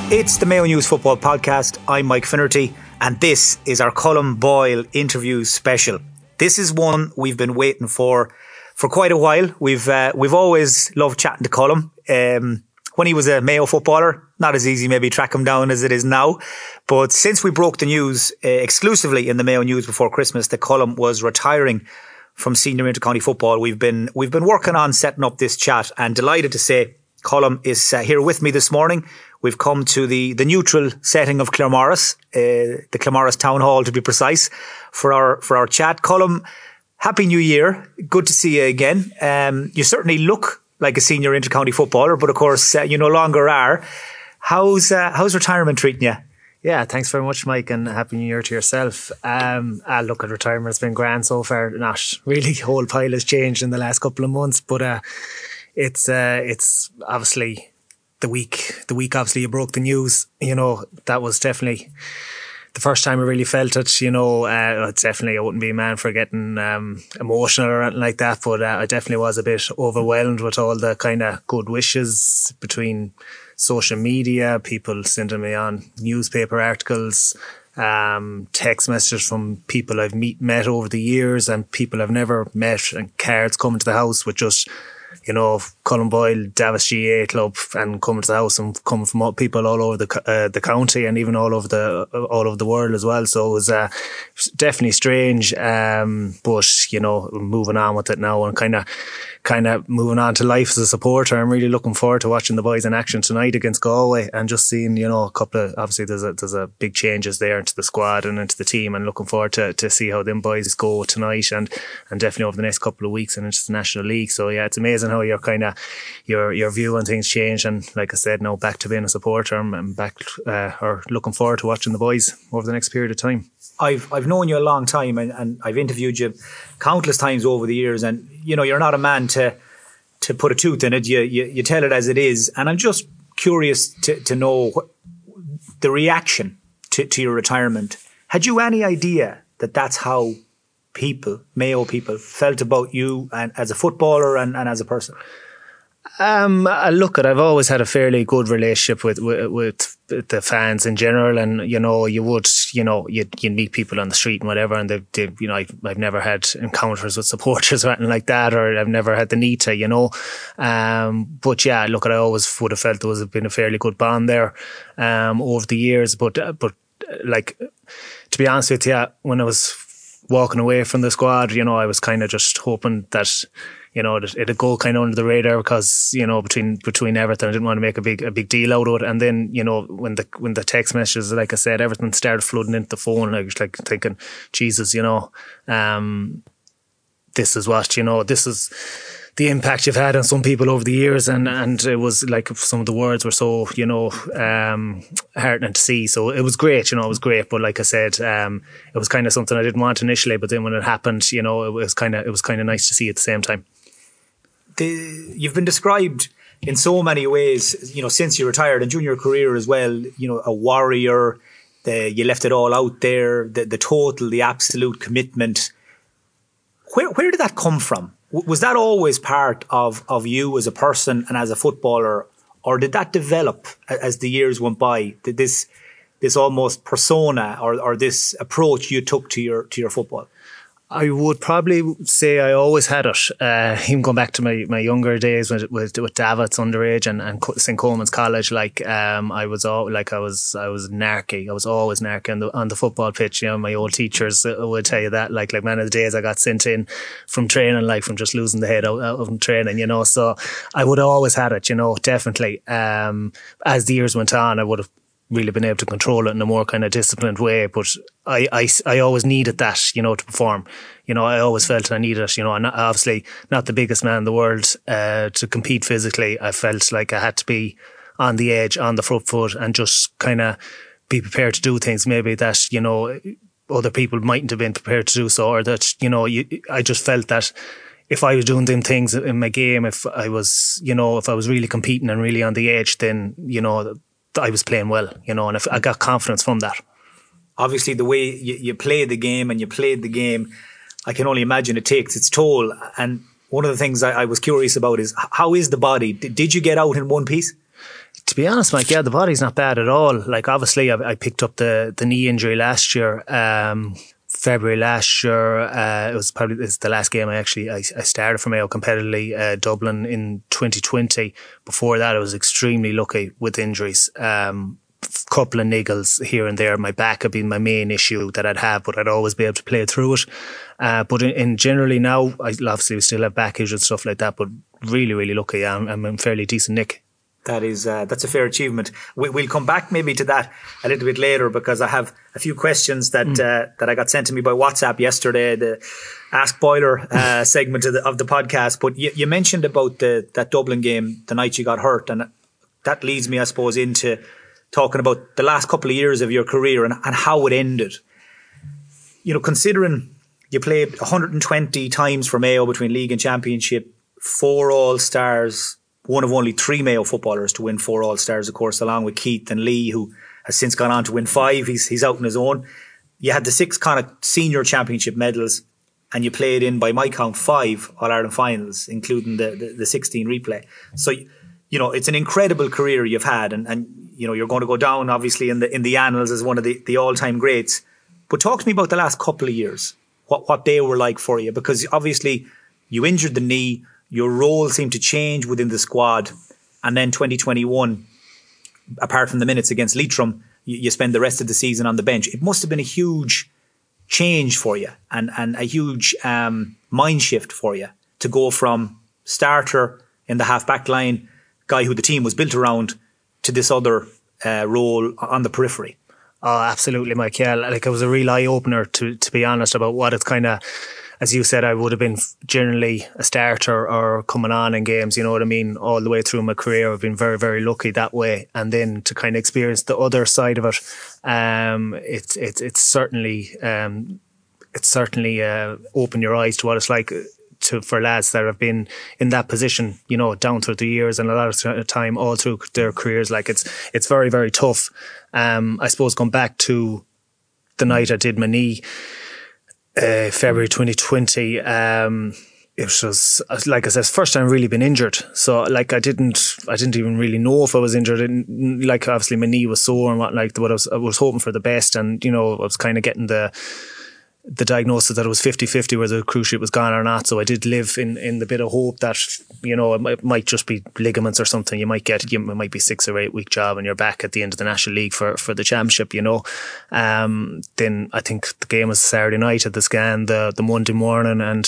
It's the Mayo News Football Podcast. I'm Mike Finnerty, and this is our Colm Boyle interview special. This is one we've been waiting for quite a while. We've always loved chatting to Colm. When he was a Mayo footballer, not as easy maybe track him down as it is now. But since we broke the news exclusively in the Mayo News before Christmas that Colm was retiring from senior intercounty football, we've been working on setting up this chat, and delighted to say Colm is here with me this morning. We've come to the neutral setting of Claremorris, the Claremorris Town Hall to be precise, for our chat. Colm, Happy New Year. Good to see you again. You certainly look like a senior intercounty footballer, but of course you no longer are. How's retirement treating you? Yeah, thanks very much, Mike, and Happy New Year to yourself. Look, at retirement, it's been grand so far. Not really, a whole pile has changed in the last couple of months, but it's obviously the week obviously you broke the news. You know, that was definitely the first time I really felt it. You know, it's definitely, I wouldn't be a man for getting emotional or anything like that, but I definitely was a bit overwhelmed with all the kind of good wishes between social media, people sending me on newspaper articles, text messages from people I've met over the years and people I've never met, and cards coming to the house with just, you know, Colm Boyle, Davis GA Club, and coming to the house and coming from people all over the county and even all over the world as well. So it was definitely strange, but you know, moving on with it now and kind of moving on to life as a supporter. I'm really looking forward to watching the boys in action tonight against Galway, and just seeing, you know, a couple of, obviously there's a big changes there into the squad and into the team, and looking forward to see how them boys go tonight and definitely over the next couple of weeks and into the National League. So yeah, it's amazing how your view on things change, and like I said, now back to being a supporter and back or looking forward to watching the boys over the next period of time. I've known you a long time, and I've interviewed you countless times over the years, and you know, you're not a man to put a tooth in it. You tell it as it is, and I'm just curious to know the reaction to your retirement. Had you any idea that that's how Mayo people felt about you and as a footballer and as a person? Look, I've always had a fairly good relationship with the fans in general, and you know, you'd meet people on the street and whatever, and they you know, I've never had encounters with supporters or anything like that, or I've never had the need to, you know. But yeah, look, I always would have felt there was been a fairly good bond there over the years. But like, to be honest with you, when I was walking away from the squad, you know, I was kind of just hoping that, you know, that it'd go kind of under the radar, because, you know, between everything, I didn't want to make a big deal out of it. And then, you know, when the text messages, like I said, everything started flooding into the phone, and I was like thinking, Jesus, you know, this is the impact you've had on some people over the years, and it was like some of the words were so, you know, heartening to see. So it was great, you know, it was great. But like I said, it was kind of something I didn't want initially, but then when it happened, you know, it was kind of nice to see at the same time. You've been described in so many ways, you know, since you retired and during your career as well, you know, a warrior. You left it all out there, the absolute commitment. Where did that come from? Was that always part of you as a person and as a footballer, or did that develop as the years went by? Did this almost persona or this approach you took to your football? I would probably say I always had it. Even going back to my younger days with Davids underage and St. Coleman's College, I was narky. I was always narky on the football pitch. You know, my old teachers would tell you that. Like many of the days I got sent in from training, like from just losing the head out of training. You know, so I would have always had it. You know, definitely. As the years went on, I would have really been able to control it in a more kind of disciplined way, but I always needed that, you know, to perform. You know, I always felt I needed it. You know, I'm obviously not the biggest man in the world to compete physically. I felt like I had to be on the edge, on the front foot, and just kind of be prepared to do things maybe that, you know, other people mightn't have been prepared to do so, or that, you know, I just felt that if I was doing them things in my game, if I was really competing and really on the edge, then, you know, I was playing well, you know, and I got confidence from that. Obviously, the way you play the game and you played the game, I can only imagine it takes its toll. And one of the things I was curious about is, how is the body? Did you get out in one piece? To be honest, Mike, yeah, the body's not bad at all. Like, obviously, I picked up the knee injury last year. February last year, it's the last game I started for Mayo competitively, Dublin in 2020. Before that, I was extremely lucky with injuries. Couple of niggles here and there. My back had been my main issue that I'd have, but I'd always be able to play through it. But in generally now, I obviously still have back issues and stuff like that, but really, really lucky. I'm in fairly decent nick. That's a fair achievement. We'll come back maybe to that a little bit later, because I have a few questions that I got sent to me by WhatsApp yesterday, the Ask Boiler segment of the podcast. But you mentioned about that Dublin game the night you got hurt, and that leads me, I suppose, into talking about the last couple of years of your career and how it ended. You know, considering you played 120 times for Mayo between league and championship, 4 All-Stars, one of only 3 Mayo footballers to win 4 All-Stars, of course, along with Keith and Lee, who has since gone on to win 5. He's out on his own. You had the 6 kind of senior championship medals, and you played in, by my count, 5 All-Ireland finals, including the 16 replay. So, you know, it's an incredible career you've had, and you know, you're going to go down, obviously, in the annals as one of the all-time greats. But talk to me about the last couple of years, what they were like for you, because obviously you injured the knee, your role seemed to change within the squad, and then 2021, apart from the minutes against Leitrim, you spend the rest of the season on the bench. It must have been a huge change for you, and a huge mind shift for you, to go from starter in the half-back line, guy who the team was built around, to this other role on the periphery. Oh, absolutely, Mike. Yeah, like, it was a real eye-opener, to be honest, about what it's kind of, as you said, I would have been generally a starter or coming on in games, you know what I mean, all the way through my career. I've been very, very lucky that way. And then to kind of experience the other side of it, it's certainly opened your eyes to what it's like for lads that have been in that position, you know, down through the years, and a lot of time all through their careers. Like, it's very, very tough. I suppose going back to the night I did my knee, February 2020, it was, like I said, first time really been injured. So, like, I didn't even really know if I was injured. Like, obviously my knee was sore and what, like, but I was hoping for the best, and, you know, I was kind of getting the diagnosis that it was 50-50 whether the cruise ship was gone or not. So I did live in the bit of hope that, you know, it might just be ligaments or something. It might be 6 or 8 week job and you're back at the end of the National League for the championship, you know. Then I think the game was Saturday night at the scan, the Monday morning, and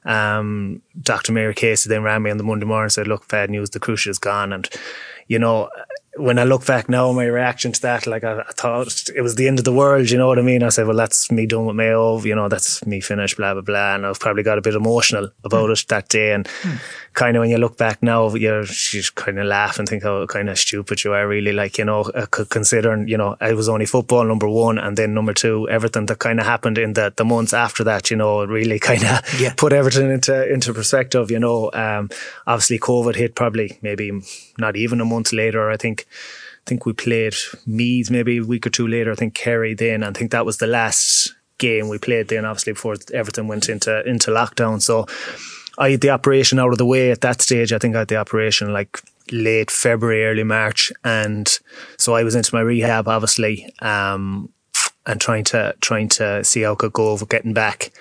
Dr. Mary Casey then ran me on the Monday morning and said, look, bad news, the cruise ship is gone. And, you know, when I look back now, my reaction to that, like, I thought it was the end of the world, you know what I mean? I said, well, that's me done with Mayo, you know, that's me finished, blah, blah, blah. And I've probably got a bit emotional about it that day. And kind of when you look back now, you kind of laugh and think how kind of stupid you are, really, like, you know, considering, you know, I was only football, number one, and then number two, everything that kind of happened in the months after that, you know, really kind of put everything into perspective, you know. Obviously COVID hit probably maybe not even a month later. I think we played Meath maybe a week or two later. I think Kerry then. I think that was the last game we played then, obviously, before everything went into lockdown. So I had the operation out of the way at that stage. I think I had the operation like late February, early March. And so I was into my rehab, obviously, and trying to see how I could go over getting back.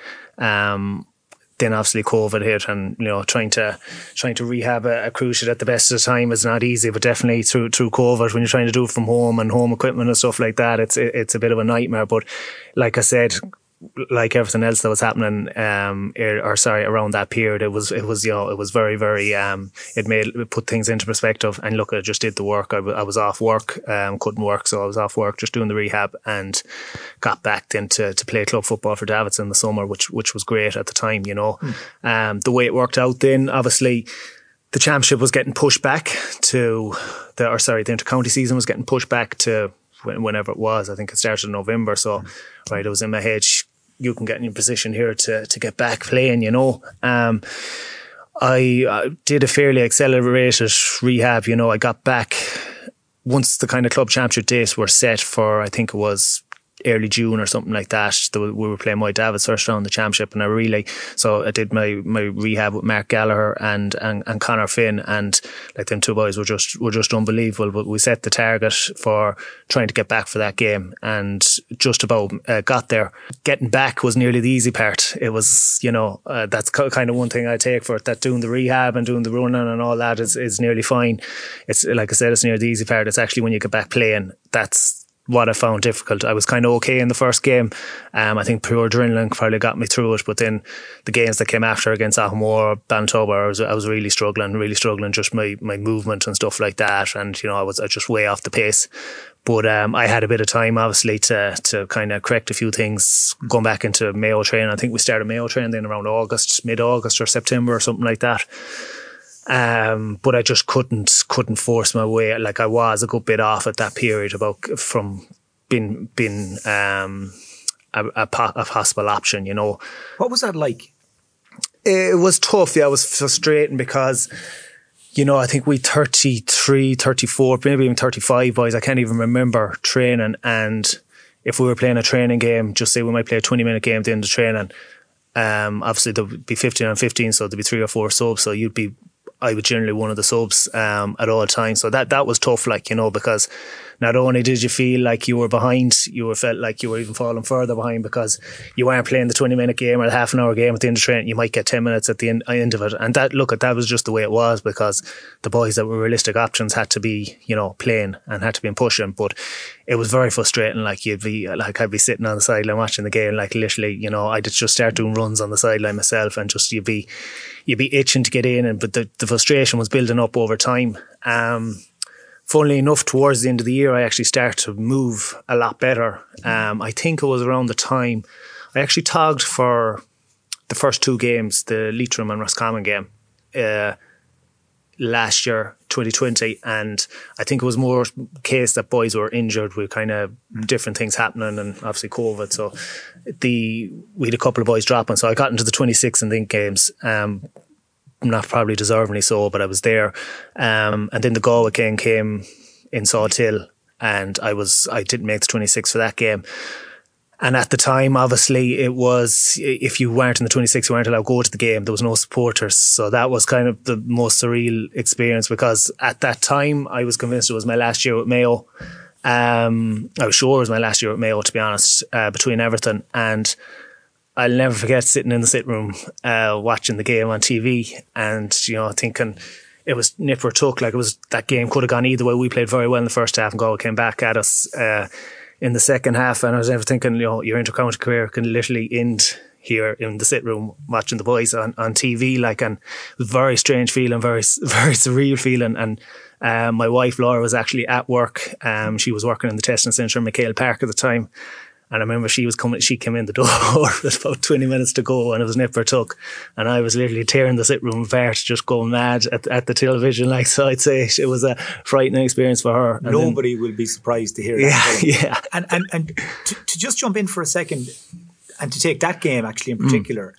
Then obviously COVID hit, and, you know, trying to rehab a cruise ship at the best of the time is not easy, but definitely through COVID, when you're trying to do it from home and home equipment and stuff like that, it's a bit of a nightmare. But like I said, like everything else that was happening, around that period, it was, you know, it was very, very, it put things into perspective. And look, I just did the work. I was off work, couldn't work. So I was off work, just doing the rehab, and got back then to play club football for Davids in the summer, which was great at the time, you know. The way it worked out then, obviously, the championship was getting pushed back to the inter-county season was getting pushed back to whenever it was. I think it started in November. So, right, it was in my head, you can get in your position here to get back playing, you know. I did a fairly accelerated rehab, you know. I got back once the kind of club championship dates were set for, I think it was early June or something like that. We were playing White Davids first round in the championship, and so I did my rehab with Mark Gallagher and Conor Finn, and like them two boys were just unbelievable. But we set the target for trying to get back for that game, and just about got there. Getting back was nearly the easy part. It was, that's kind of one thing I take for it, that doing the rehab and doing the running and all that is nearly fine. It's like I said, it's near the easy part. It's actually when you get back playing, that's what I found difficult. I was kind of okay in the first game. I think pure adrenaline probably got me through it, but then the games that came after against Ahmore, Bantober, I was really struggling just my movement and stuff like that, and I was just way off the pace. But I had a bit of time obviously to kind of correct a few things, going back into Mayo training. I think we started Mayo training then around mid-August or September or something like that. But I just couldn't force my way. Like, I was a good bit off at that period from being a possible option, What was that like? It was tough. Yeah, it was frustrating because, I think we 33, 34, maybe even 35 boys, I can't even remember, training. And if we were playing a training game, just say we might play a 20-minute game at the end of training, obviously there would be 15 on 15, so there'd be 3 or 4 subs, so I was generally one of the subs at all times. So that was tough, because not only did you feel like you were behind, you felt like you were even falling further behind because you weren't playing the 20-minute game or the half-an-hour game at the end of training. You might get 10 minutes at the end of it. And that was just the way it was, because the boys that were realistic options had to be, playing and had to be pushing. But it was very frustrating. Like, I'd be sitting on the sideline watching the game, like literally, I'd just start doing runs on the sideline myself, and just you'd be itching to get in, but the frustration was building up over time. Funnily enough, towards the end of the year, I actually started to move a lot better. I think it was around the time I actually togged for the first 2 games, the Leitrim and Roscommon game, last year, 2020, and I think it was more case that boys were injured with kind of different things happening, and obviously COVID. So we had a couple of boys dropping, so I got into the 26 and then games. Not probably deservingly so, but I was there. And then the Galway game came in Salthill, and I didn't make the 26 for that game. And at the time, obviously, it was, if you weren't in the 26, you weren't allowed to go to the game. There was no supporters. So that was kind of the most surreal experience, because at that time, I was convinced it was my last year with Mayo. I was sure it was my last year with Mayo, to be honest, between everything. And I'll never forget sitting in the sitting room, watching the game on TV, and, thinking it was nip or tuck. Like, it was, that game could have gone either way. We played very well in the first half, and Galway came back at us, in the second half, and I was never thinking, your inter-county career can literally end here in the sit room watching the boys on TV. Like, and it was a very strange feeling, very, very surreal feeling. And my wife Laura was actually at work. She was working in the testing centre in McHale Park at the time. And I remember she came in the door with about 20 minutes to go, and it was nip or tuck. And I was literally tearing the sit room apart, just going mad at the television. Like, so I'd say it was a frightening experience for her. And nobody will be surprised to hear that. Yeah. And to just jump in for a second, and to take that game actually in particular,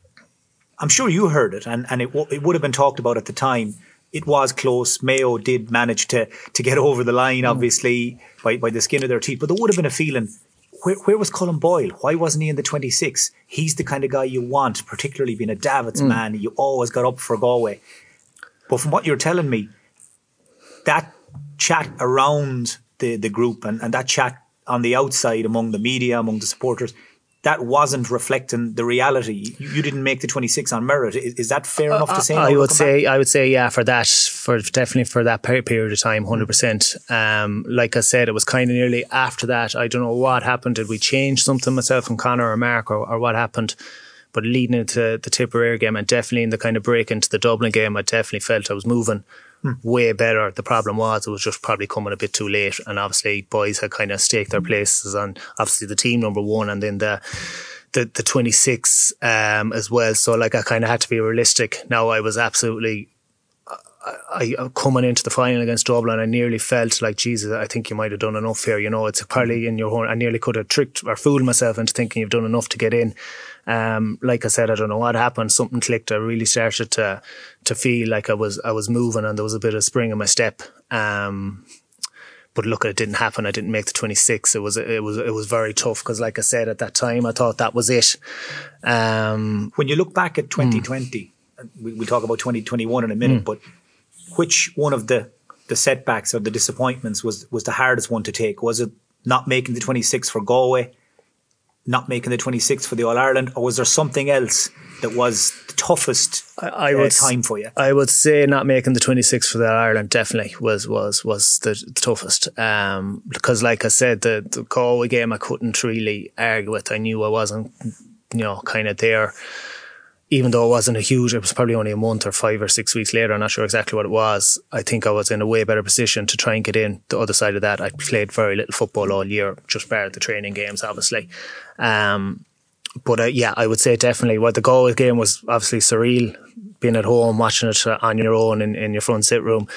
I'm sure you heard it, and it would have been talked about at the time. It was close. Mayo did manage to get over the line, obviously, by the skin of their teeth. But there would have been a feeling, where was Colm Boyle? Why wasn't he in the 26? He's the kind of guy you want, particularly being a Davids man. You always got up for Galway. But from what you're telling me, that chat around the group and that chat on the outside among the media, among the supporters, that wasn't reflecting the reality. You didn't make the 26 on merit. Is that fair enough to say? I would say, yeah, definitely for that period of time, 100%. Like I said, it was kind of nearly after that. I don't know what happened. Did we change something, myself and Conor or Mark, or what happened? But leading into the Tipperary game, and definitely in the kind of break into the Dublin game, I definitely felt I was moving way better. The problem was it was just probably coming a bit too late, and obviously boys had kind of staked their places on obviously the team number 1 and then the 26 as well. So like, I kind of had to be realistic. Now I was absolutely I coming into the final against Dublin, I nearly felt like, Jesus, I think you might have done enough here. It's partly in your own. I nearly could have tricked or fooled myself into thinking you've done enough to get in. Like I said, I don't know what happened. Something clicked. I really started to feel like I was moving, and there was a bit of spring in my step. But look, it didn't happen. I didn't make the 26. It was very tough because, like I said, at that time, I thought that was it. When you look back at 2020, we'll talk about 2021 in a minute, but which one of the setbacks or the disappointments was the hardest one to take? Was it not making the 26 for Galway, not making the 26 for the All-Ireland, or was there something else that was the toughest time for you? I would say not making the 26 for the All-Ireland definitely was the toughest. Because like I said, the Galway game I couldn't really argue with. I knew I wasn't, kind of there. Even though it wasn't it was probably only a month or 5 or 6 weeks later, I'm not sure exactly what it was. I think I was in a way better position to try and get in. The other side of that, I played very little football all year, just bar the training games, obviously. But I would say definitely the Galway game was obviously surreal, being at home, watching it on your own in your front sit room.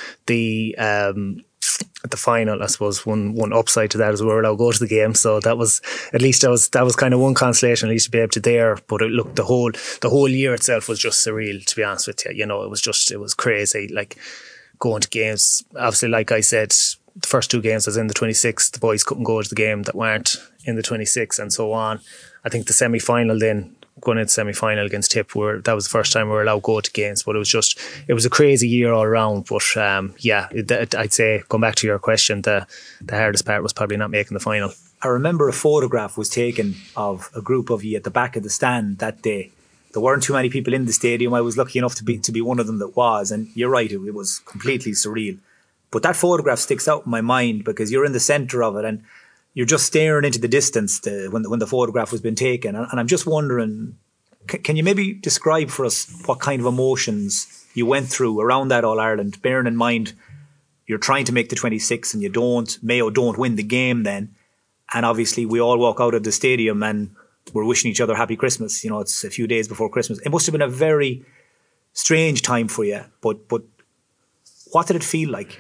The final, I suppose, one upside to that is we were allowed to go to the game, so that was kind of one consolation, at least to be able to there. But the whole year itself was just surreal, to be honest with you. It was crazy, like going to games. Obviously, like I said, the first 2 games I was in the 26, the boys couldn't go to the game that weren't in the 26 and so on. I think the semi-final then, going into semi-final against Tip, that was the first time we were allowed to go to games. But it was a crazy year all around. But I'd say, going back to your question, the hardest part was probably not making the final. I remember a photograph was taken of a group of you at the back of the stand that day. There weren't too many people in the stadium. I was lucky enough to be one of them that was. And you're right, it was completely surreal. But that photograph sticks out in my mind because you're in the centre of it and you're just staring into the distance when the photograph was being taken. And I'm just wondering, can you maybe describe for us what kind of emotions you went through around that All-Ireland, bearing in mind you're trying to make the 26 and Mayo don't win the game then. And obviously we all walk out of the stadium and we're wishing each other happy Christmas. It's a few days before Christmas. It must have been a very strange time for you. But what did it feel like?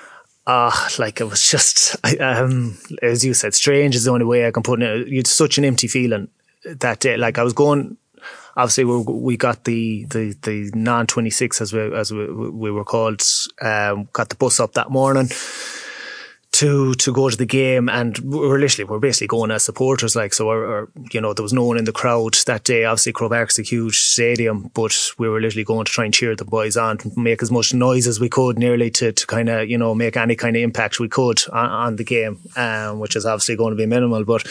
It was just, as you said, strange is the only way I can put it. It's such an empty feeling that day. Like I was going, obviously we got the non-26 as we were called, got the bus up that morning to go to the game, and we're basically going as supporters, so there was no one in the crowd that day. Obviously Croke Park's a huge stadium, but we were literally going to try and cheer the boys on, make as much noise as we could, nearly to kind of make any kind of impact we could on the game, which is obviously going to be minimal, but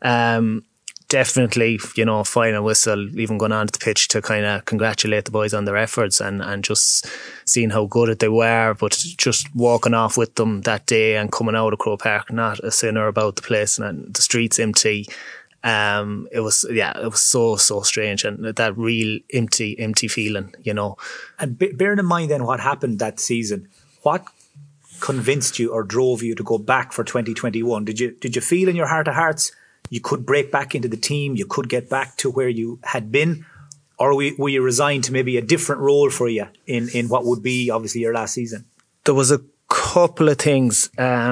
definitely, final whistle, even going onto the pitch to kind of congratulate the boys on their efforts and just seeing how good they were, but just walking off with them that day and coming out of Croke Park, not a sinner about the place and the streets empty. It was so strange, and that real empty feeling, And bearing in mind then what happened that season, what convinced you or drove you to go back for 2021? Did you feel in your heart of hearts you could break back into the team, you could get back to where you had been? Or were you resigned to maybe a different role for you in what would be obviously your last season? There was a couple of things.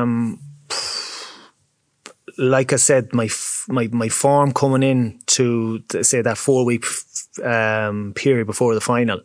Like I said, my form coming in to say that 4-week period before the final,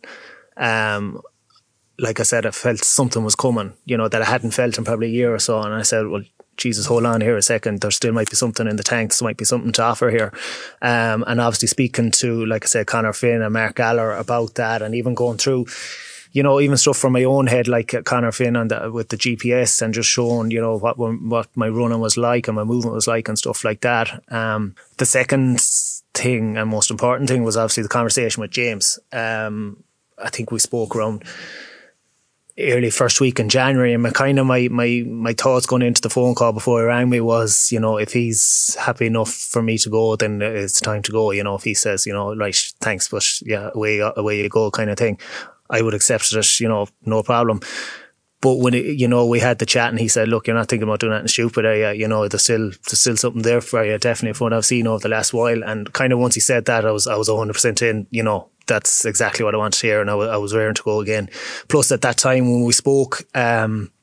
like I said, I felt something was coming, that I hadn't felt in probably a year or so. And I said, well, Jesus, hold on here a second. There still might be something in the tank. There might be something to offer here. And obviously speaking to, like I said, Conor Finn and Mark Galler about that, and even going through, even stuff from my own head, like Conor Finn with the GPS, and just showing, what my running was like and my movement was like and stuff like that. The second thing and most important thing was obviously the conversation with James. I think we spoke around early first week in January, and my thoughts going into the phone call before he rang me was, if he's happy enough for me to go, then it's time to go. If he says, right, thanks, but yeah, away you go kind of thing, I would accept it, no problem. But when we had the chat and he said, look, you're not thinking about doing anything stupid, are you? There's still something there for you, definitely, from what I've seen over the last while. And kind of once he said that, I was 100% in, that's exactly what I wanted to hear, and I was raring to go again. Plus, at that time when we spoke,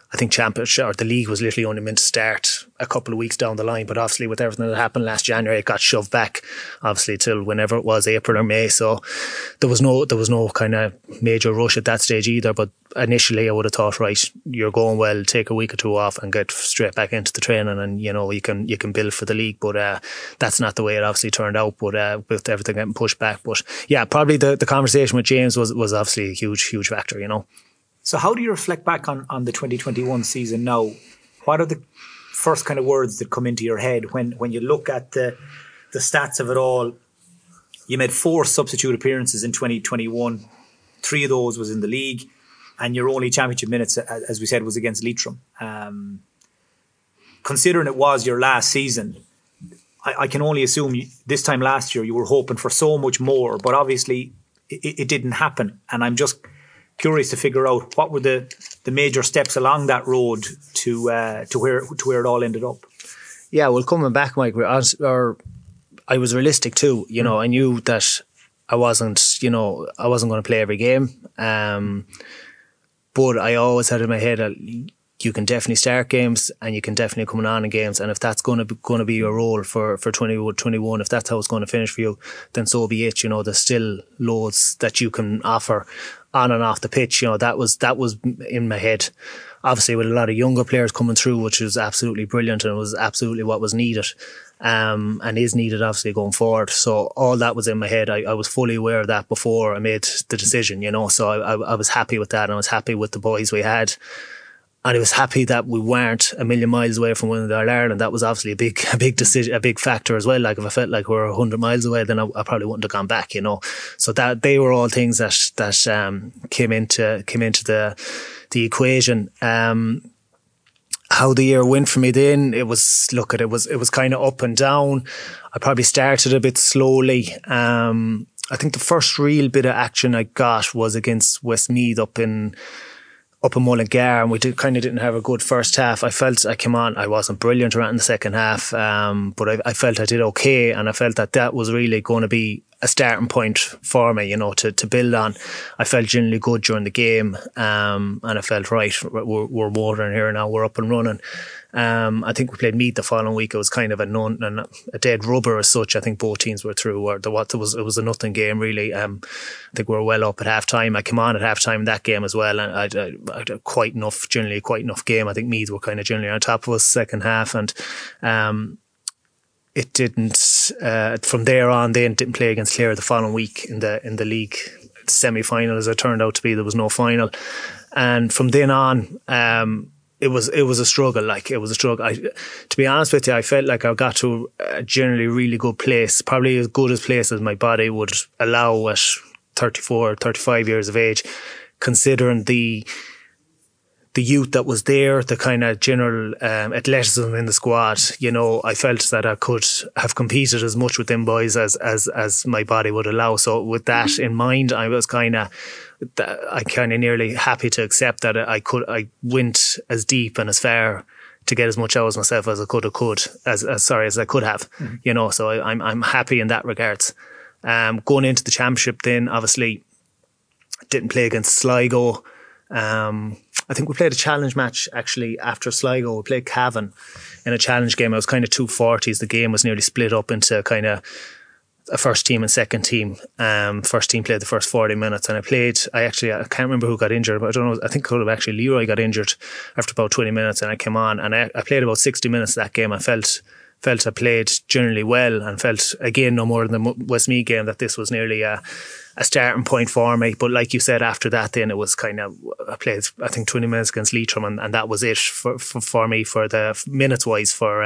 I think championship or the league was literally only meant to start a couple of weeks down the line, but obviously with everything that happened last January, it got shoved back obviously till whenever it was, April or May. So there was no kind of major rush at that stage either. But initially I would have thought, right, you're going well, take a week or two off and get straight back into the training, and you can build for the league. But that's not the way it obviously turned out, but with everything getting pushed back. But yeah, probably the conversation with James was obviously a huge factor, So how do you reflect back on the 2021 season now? What are the first kind of words that come into your head when you look at the stats of it all? You made 4 substitute appearances in 2021. 3 of those was in the league, and your only championship minutes, as we said, was against Leitrim. Considering it was your last season, I can only assume this time last year you were hoping for so much more, but obviously it didn't happen. And I'm just curious to figure out what were the major steps along that road to where it all ended up. Yeah, well, coming back, Mike, I was realistic too. I knew that I wasn't going to play every game. But I always had in my head that you can definitely start games and you can definitely come on in games. And if that's going to be your role for 2021, if that's how it's going to finish for you, then so be it. There's still loads that you can offer on and off the pitch. That was in my head. Obviously, with a lot of younger players coming through, which was absolutely brilliant and was absolutely what was needed. And is needed obviously going forward. So all that was in my head. I was fully aware of that before I made the decision, So I was happy with that, and I was happy with the boys we had. And I was happy that we weren't a million miles away from winning the All-Ireland. That was obviously a big decision, a big factor as well. Like if I felt like we were 100 miles away, then I probably wouldn't have gone back, So that they were all things that came into the equation. How the year went for me then, it was kind of up and down. I probably started a bit slowly. I think the first real bit of action I got was against Westmeath up in Mullingar, and we didn't have a good first half. I felt I came on, I wasn't brilliant around in the second half, but I felt I did okay, and I felt that was really going to be a starting point for me, to build on. I felt generally good during the game, and I felt right, we're motoring here now, we're up and running. I think we played Meath the following week. It was kind of a dead rubber as such. I think both teams were through. It was a nothing game really. I think we were well up at half time. I came on at half time in that game as well, and I had quite enough game. I think Meath were kind of generally on top of us second half, and it didn't. From there on, they didn't play against Clare the following week in the league semi-final. As it turned out to be, there was no final, and from then on, it was a struggle. Like, it was a struggle. To be honest with you, I felt like I got to a generally really good place, probably as good a place as my body would allow at 34, 35 years of age, considering the youth that was there, the kind of general athleticism in the squad. I felt that I could have competed as much with them boys as my body would allow. So with that in mind, I was kind of nearly happy to accept that I went as deep and as far to get as much out of myself as I could have. Mm-hmm. So I'm happy in that regards. Going into the championship, then obviously didn't play against Sligo. I think we played a challenge match actually after Sligo. We played Cavan in a challenge game. It was kind of 240s. The game was nearly split up into kind of a first team and second team. First team played the first 40 minutes, and I can't remember who got injured, but I don't know. I think it could have actually Leroy got injured after about 20 minutes, and I came on and I played about 60 minutes that game. I felt I played generally well, and felt again, no more than the Westmeath game, that this was nearly a starting point for me. But like you said, after that then it was kind of, I played I think 20 minutes against Leitrim, and that was it for me for the minutes wise for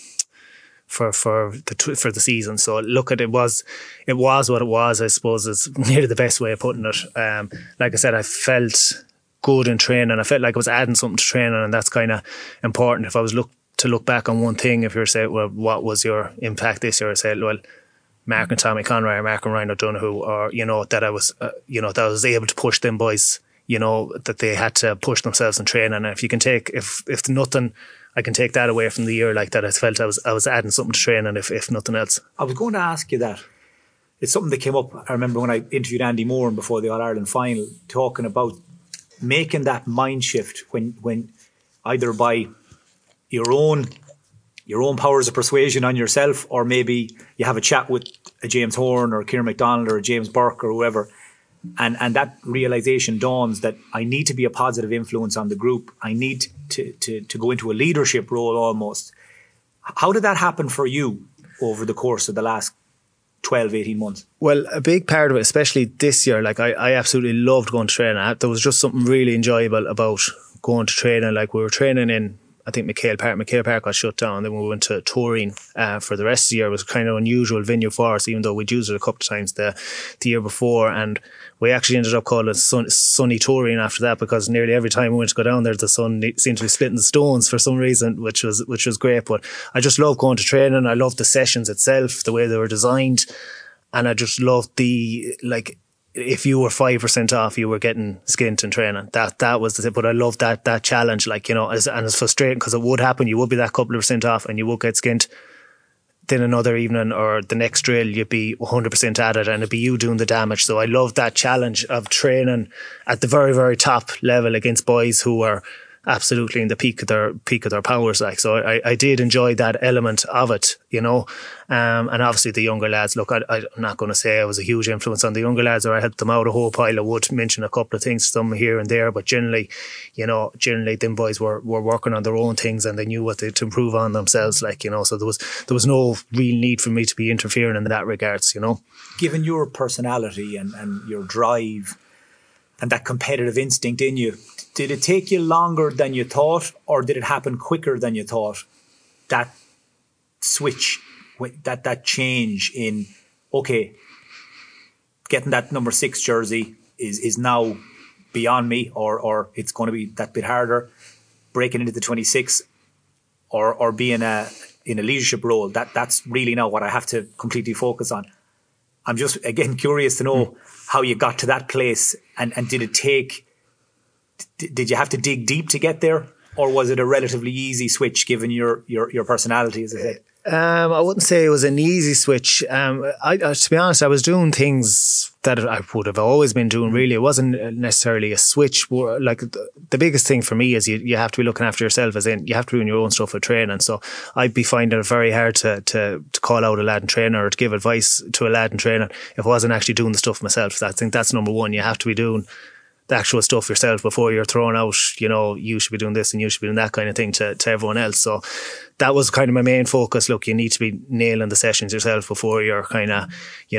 the season. So look, it was what it was, I suppose, is nearly the best way of putting it. Like I said, I felt good in training. I felt like I was adding something to training, and that's kind of important. If I was to look back on one thing, if you're saying, well, what was your impact this year? I said, well, Mark and Tommy Conroy, or Mark and Ryan O'Donoghue, or that I was that I was able to push them boys, that they had to push themselves in training. And if you can take if nothing, I can take that away from the year like that. I felt I was adding something to training, if nothing else. I was going to ask you that. It's something that came up. I remember when I interviewed Andy Moore before the All-Ireland final, talking about making that mind shift when either by your own powers of persuasion on yourself, or maybe you have a chat with a James Horn or a Kieran McDonald or a James Burke or whoever, and that realization dawns that I need to be a positive influence on the group. I need to go into a leadership role almost. How did that happen for you over the course of the last 12, 18 months? Well, a big part of it, especially this year, like I absolutely loved going to training. There was just something really enjoyable about going to training. Like we were training in, I think, McHale Park. McHale Park got shut down. Then we went to Turin for the rest of the year. It was kind of an unusual venue for us, even though we'd used it a couple of times the year before. And we actually ended up calling it Sunny Turin after that, because nearly every time we went to go down there, the sun seemed to be splitting the stones for some reason, which was great. But I just loved going to training. I loved the sessions itself, the way they were designed. And I just loved if you were 5% off, you were getting skint in training. That was the thing. But I loved that challenge, and it's frustrating because it would happen. You would be that couple of percent off and you would get skint. Then another evening or the next drill, you'd be 100% at it and it'd be you doing the damage. So I loved that challenge of training at the very, very top level against boys who were absolutely in the peak of their powers. So I did enjoy that element of it, and obviously the younger lads. Look, I'm not going to say I was a huge influence on the younger lads or I helped them out a whole pile. I would mention a couple of things, some here and there, but generally them boys were working on their own things and they knew what to improve on themselves. So there was no real need for me to be interfering in that regards. Given your personality and your drive and that competitive instinct in you, did it take you longer than you thought, or did it happen quicker than you thought? That switch, that change in, okay, getting that number 6 jersey is now beyond me, or it's going to be that bit harder. Breaking into the 26, or being in a leadership role, that's really now what I have to completely focus on. I'm just again curious to know how you got to that place, and did it take? Did you have to dig deep to get there, or was it a relatively easy switch given your personality, as I say? I wouldn't say it was an easy switch. To be honest, I was doing things that I would have always been doing, really. It wasn't necessarily a switch. Like the biggest thing for me is you have to be looking after yourself, as in you have to be doing your own stuff with training. So I'd be finding it very hard to call out a lad in training or to give advice to a lad in training if I wasn't actually doing the stuff myself. I think that's number one. You have to be doing the actual stuff yourself before you're throwing out, you should be doing this and you should be doing that kind of thing to everyone else. So that was kind of my main focus. Look, you need to be nailing the sessions yourself before you're kind of,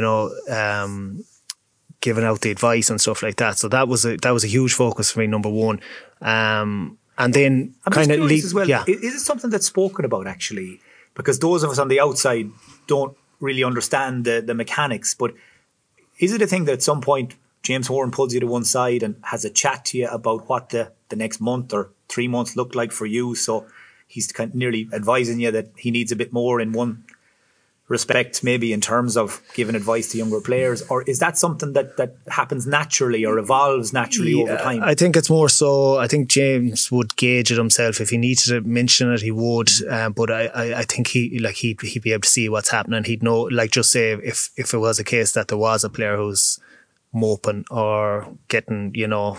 giving out the advice and stuff like that. So that was a huge focus for me, number one. And then kind of as well. Yeah. Is it something that's spoken about actually? Because those of us on the outside don't really understand the mechanics, but is it a thing that at some point James Horn pulls you to one side and has a chat to you about what the next month or 3 months look like for you? So he's kind of nearly advising you that he needs a bit more in one respect, maybe in terms of giving advice to younger players? Or is that something that happens naturally or evolves naturally over time? I think it's more so, I think James would gauge it himself. If he needed to mention it, he would. But I think he'd be able to see what's happening. He'd know, like, just say if it was a case that there was a player who's moping or getting,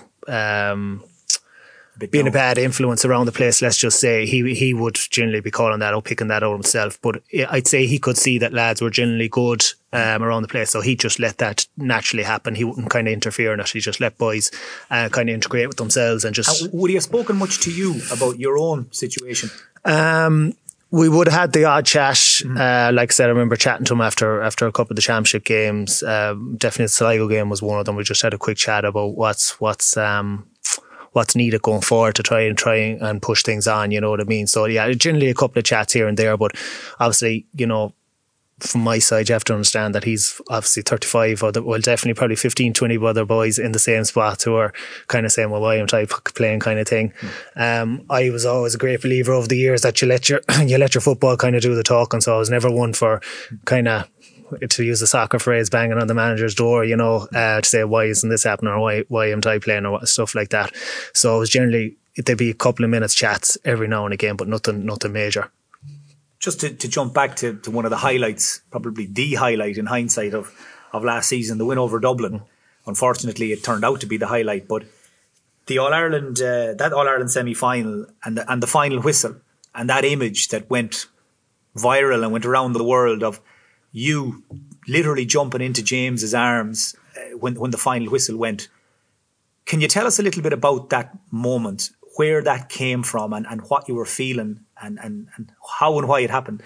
being a bad influence around the place, let's just say, he would generally be calling that or picking that out himself. But I'd say he could see that lads were generally good around the place, so he'd just let that naturally happen. He wouldn't kind of interfere in it. He just let boys kind of integrate with themselves and just... Would he have spoken much to you about your own situation? We would have had the odd chat. Like I said, I remember chatting to him after a couple of the championship games. Definitely the Sligo game was one of them. We just had a quick chat about what's needed going forward to try and push things on, you know what I mean? So yeah, generally a couple of chats here and there, but obviously, from my side, you have to understand that he's obviously 35, definitely probably 15, 20 other boys in the same spot who are kind of saying, well, why am I playing kind of thing. I was always a great believer over the years that you let your football kind of do the talking. So I was never one for kind of, to use the soccer phrase, banging on the manager's door, to say, why isn't this happening, or why am I playing, or stuff like that. So it was generally, there'd be a couple of minutes chats every now and again, but nothing major. Just to jump back to one of the highlights, probably the highlight in hindsight of last season, the win over Dublin. Unfortunately, it turned out to be the highlight, but the All-Ireland, that All-Ireland semi-final and the final whistle and that image that went viral and went around the world of you literally jumping into James's arms when the final whistle went. Can you tell us a little bit about that moment, where that came from and what you were feeling and how and why it happened?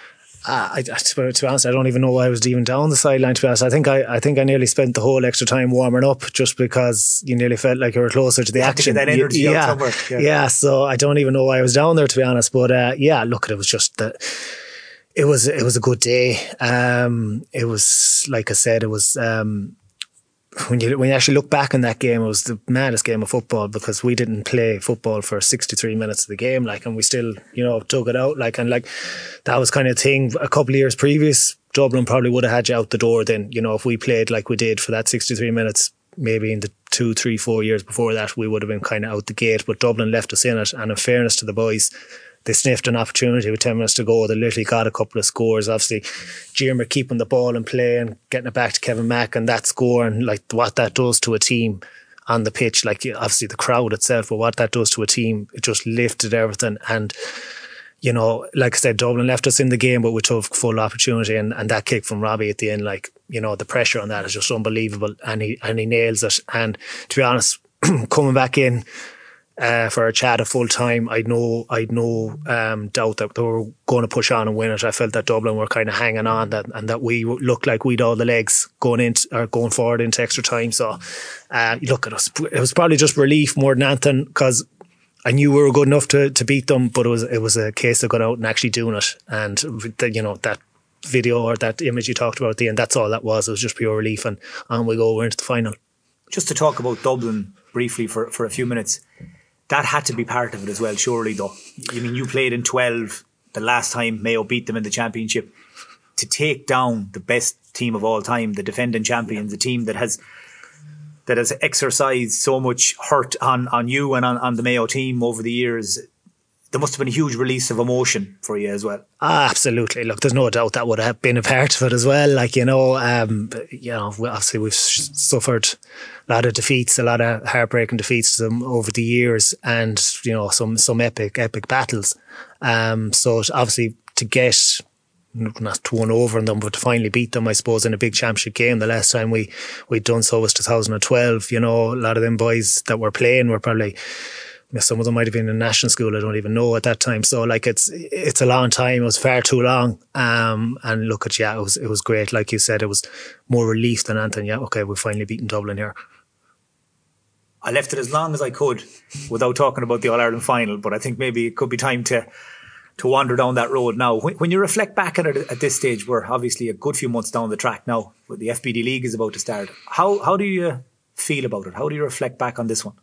To be honest, I don't even know why I was even down the sideline. To be honest, I think I nearly spent the whole extra time warming up just because you nearly felt like you were closer to the action. To get that energy out somewhere. Yeah. So I don't even know why I was down there, to be honest. But look, it was just that. It was a good day. It was, like I said, it was. When you actually look back on that game, it was the maddest game of football because we didn't play football for 63 minutes of the game, and we still, dug it out, that was kind of thing. A couple of years previous, Dublin probably would have had you out the door then, if we played like we did for that 63 minutes, maybe in the 2, 3, 4 years before that, we would have been kind of out the gate, but Dublin left us in it, and in fairness to the boys, they sniffed an opportunity with 10 minutes to go. They literally got a couple of scores. Obviously, Jiermer keeping the ball and playing, getting it back to Kevin Mack, and that score and what that does to a team on the pitch, obviously the crowd itself, but what that does to a team, it just lifted everything. And, like I said, Dublin left us in the game, but we took full opportunity, and that kick from Robbie at the end, the pressure on that is just unbelievable, and he nails it. And to be honest, coming back in, for a chat at full time, I'd no doubt that they were going to push on and win it. I felt that Dublin were kind of hanging on, and that we looked like we'd all the legs going forward into extra time. So look at us. It was probably just relief more than anything, because I knew we were good enough to beat them, but it was a case of going out and actually doing it. And that video or that image you talked about at the end, that's all that was. It was just pure relief, and on we go. We're into the final. Just to talk about Dublin briefly for a few minutes. That had to be part of it as well, surely, though. You played in 12 the last time Mayo beat them in the championship. To take down the best team of all time, the defending champions, the team that has exercised so much hurt on you and on the Mayo team over the years, there must have been a huge release of emotion for you as well. Absolutely. Look, there's no doubt that would have been a part of it as well. Obviously we've suffered a lot of defeats, a lot of heartbreaking defeats over the years, and some epic battles. So obviously to get, not to win over them, but to finally beat them, I suppose, in a big championship game. The last time we'd done so was 2012. A lot of them boys that were playing were probably, some of them might have been in national school, I don't even know at that time. So it's a long time. It was far too long. And look at, it was great. Like you said, it was more relief than anything. Yeah, okay, we've finally beaten Dublin here. I left it as long as I could without talking about the All-Ireland final, but I think maybe it could be time to wander down that road now. When you reflect back at it at this stage, we're obviously a good few months down the track now, but the FBD League is about to start. How do you feel about it? How do you reflect back on this one?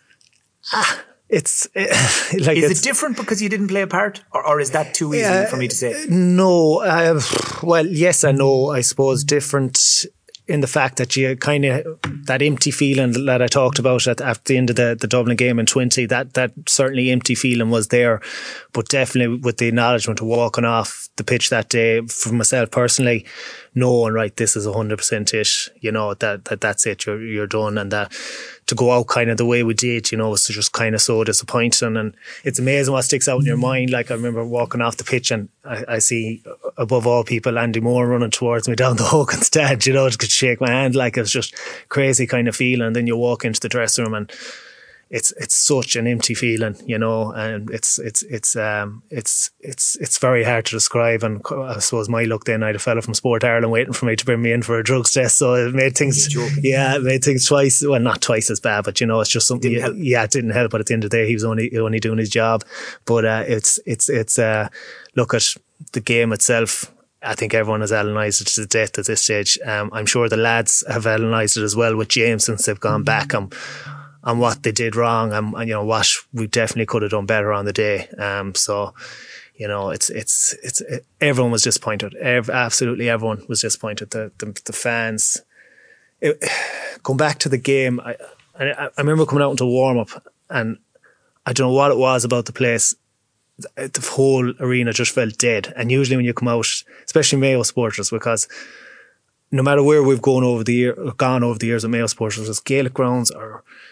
Is it different because you didn't play a part, or is that too easy for me to say? No, well, yes and no. I suppose different in the fact that you kind of, that empty feeling that I talked about at the end of the Dublin game in 20, that certainly empty feeling was there, but definitely with the acknowledgement of walking off the pitch that day, for myself personally, knowing, right, this is 100% it, that's it, you're done, and that to go out kind of the way we did, was just kind of so disappointing. And it's amazing what sticks out in your mind. Like, I remember walking off the pitch and I see, above all people, Andy Moore running towards me down the Hogan stand, to shake my hand. Like, it's just crazy kind of feeling. And then you walk into the dressing room and it's such an empty feeling, and it's very hard to describe. And I suppose my luck then, I had a fella from Sport Ireland waiting for me to bring me in for a drugs test, so it made things twice, well, not twice as bad, but it's just something. It didn't help. But at the end of the day, he was only doing his job. But it's look at the game itself. I think everyone has analysed it to death at this stage. I'm sure the lads have analysed it as well with James since they've gone back on what they did wrong, and what we definitely could have done better on the day. So it's everyone was disappointed. Absolutely everyone was disappointed. The fans. Going back to the game, I remember coming out into warm up, and I don't know what it was about the place. The whole arena just felt dead. And usually when you come out, especially Mayo supporters, because no matter where we've gone over the years with Mayo supporters, it's Gaelic grounds or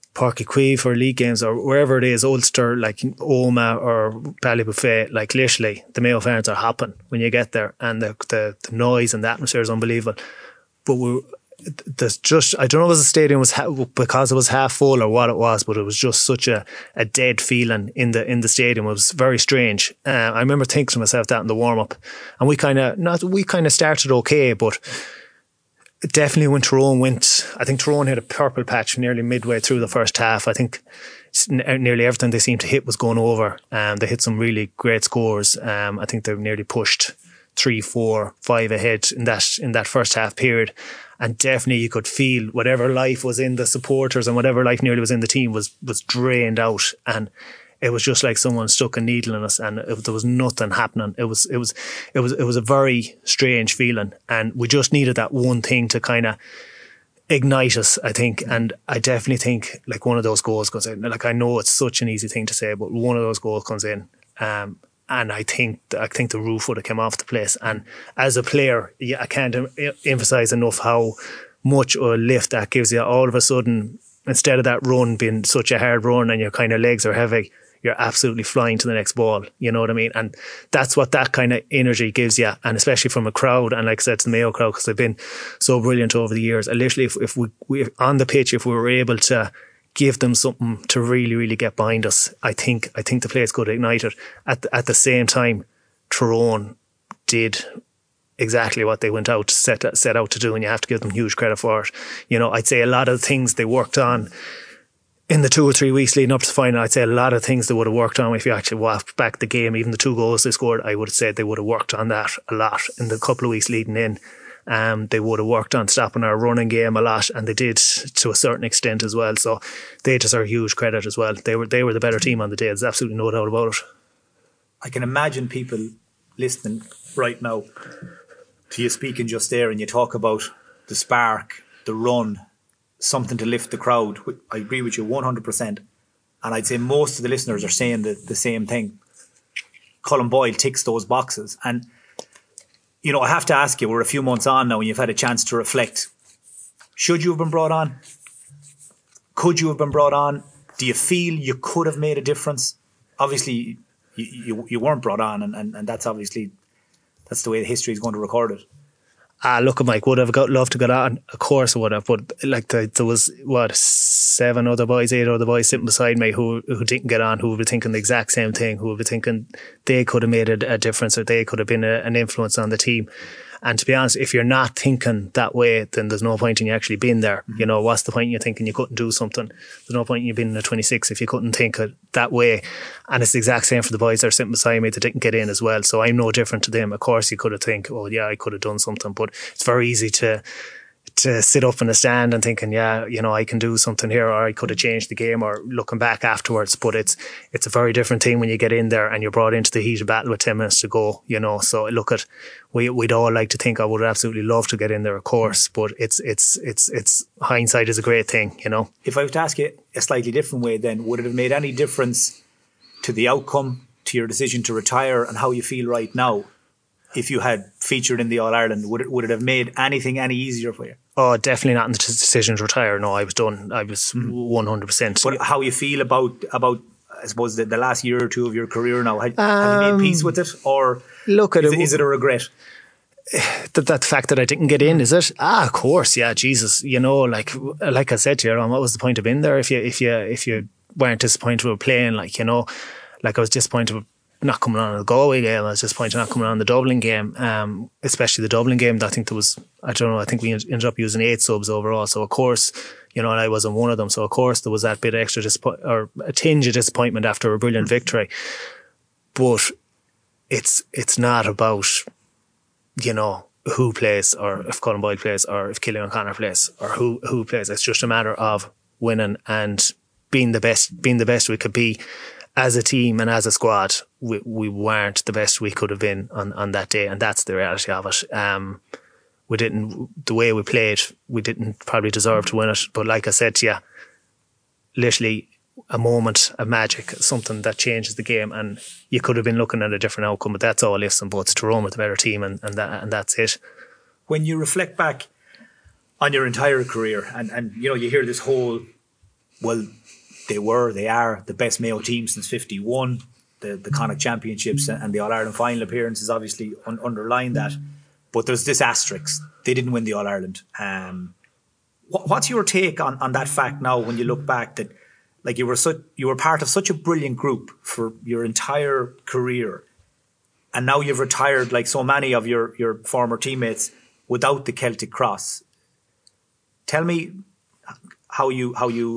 Páirc Uí Chaoimh for league games or wherever it is, Ulster, like Oma or Ballybuffet, like literally the Mayo fans are hopping when you get there, and the noise and the atmosphere is unbelievable. But there's just, I don't know if the stadium was because it was half full or what it was, but it was just such a dead feeling in the stadium. It was very strange. I remember thinking to myself that in the warm up, and we kind of started okay, but definitely when Tyrone went, I think Tyrone had a purple patch nearly midway through the first half. I think nearly everything they seemed to hit was going over. They hit some really great scores. I think they nearly pushed 3, 4, 5 ahead in that first half period. And definitely you could feel whatever life was in the supporters and whatever life nearly was in the team was drained out. And it was just like someone stuck a needle in us, and there was nothing happening. It was a very strange feeling, and we just needed that one thing to kind of ignite us, I think. And I definitely think like one of those goals goes in. Like, I know it's such an easy thing to say, but one of those goals comes in, and I think the roof would have come off the place. And as a player, I can't emphasize enough how much of a lift that gives you. All of a sudden, instead of that run being such a hard run and your kind of legs are heavy, you're absolutely flying to the next ball. You know what I mean? And that's what that kind of energy gives you. And especially from a crowd, and like I said, it's the Mayo crowd, because they've been so brilliant over the years. And literally, if we on the pitch, if we were able to give them something to really, really get behind us, I think the place could ignite it. At the same time, Tyrone did exactly what they went out set out to do, and you have to give them huge credit for it. You know, I'd say a lot of the things they worked on in the 2 or 3 weeks leading up to the final, I'd say a lot of things they would have worked on if you actually walked back the game. Even the 2 goals they scored, I would have said they would have worked on that a lot in the couple of weeks leading in. They would have worked on stopping our running game a lot, and they did to a certain extent as well. So they deserve huge credit as well. They were the better team on the day. There's absolutely no doubt about it. I can imagine people listening right now to you speaking just there, and you talk about the spark, the run, something to lift the crowd. I agree with you 100%. And I'd say most of the listeners are saying the same thing. Colm Boyle ticks those boxes. And, you know, I have to ask you, we're a few months on now and you've had a chance to reflect. Should you have been brought on? Could you have been brought on? Do you feel you could have made a difference? Obviously, you weren't brought on, and that's obviously, that's the way the history is going to record it. Look, Mike, would have loved to get on. Of course I would have, but like there was 8 other boys sitting beside me who didn't get on, who would be thinking the exact same thing, who would be thinking they could have made a difference, or they could have been an influence on the team. And to be honest, if you're not thinking that way, then there's no point in you actually being there. Mm-hmm. You know, what's the point in you thinking you couldn't do something? There's no point in you being in a 26 if you couldn't think it that way. And it's the exact same for the boys that are sitting beside me that didn't get in as well. So I'm no different to them. Of course, you could have think, oh yeah, I could have done something. But it's very easy to sit up in the stand and thinking, yeah, you know, I can do something here, or I could have changed the game, or looking back afterwards. But it's a very different thing when you get in there and you're brought into the heat of battle with 10 minutes to go, you know. So look, we'd all like to think I would absolutely love to get in there, of course, but it's hindsight is a great thing, you know. If I was to ask you a slightly different way, then would it have made any difference to the outcome, to your decision to retire, and how you feel right now? If you had featured in the All-Ireland, would it have made anything any easier for you? Oh, definitely not in the decision to retire. No, I was done. I was 100%. But how you feel about I suppose, the last year or two of your career now? Have you made peace with it? Or is it a regret? That fact that I didn't get in, is it? Of course, yeah, Jesus. You know, like I said to you, what was the point of being there if you weren't disappointed with playing? Like, you know, like I was disappointed with not coming on the Galway game. I was disappointed not coming on the Dublin game, especially the Dublin game. I think I think we ended up using 8 subs overall. So of course, you know, and I wasn't one of them. So of course there was that bit of extra or a tinge of disappointment after a brilliant victory. But it's not about, you know, who plays, or if Colm Boyle plays, or if Cillian O'Connor plays, or who plays. It's just a matter of winning and being the best we could be. As a team and as a squad, we weren't the best we could have been on that day, and that's the reality of it. We didn't, the way we played, we didn't probably deserve to win it. But like I said to you, literally a moment of magic, something that changes the game, and you could have been looking at a different outcome. But that's all ifs and buts. Tyrone with the better team, and that's it. When you reflect back on your entire career, and you know, you hear this whole, well, they are the best Mayo team since 51. The Connacht Championships and the All-Ireland final appearances obviously underline that. But there's this asterisk. They didn't win the All-Ireland. What's your take on that fact now when you look back that like you were part of such a brilliant group for your entire career, and now you've retired like so many of your former teammates without the Celtic Cross? Tell me how you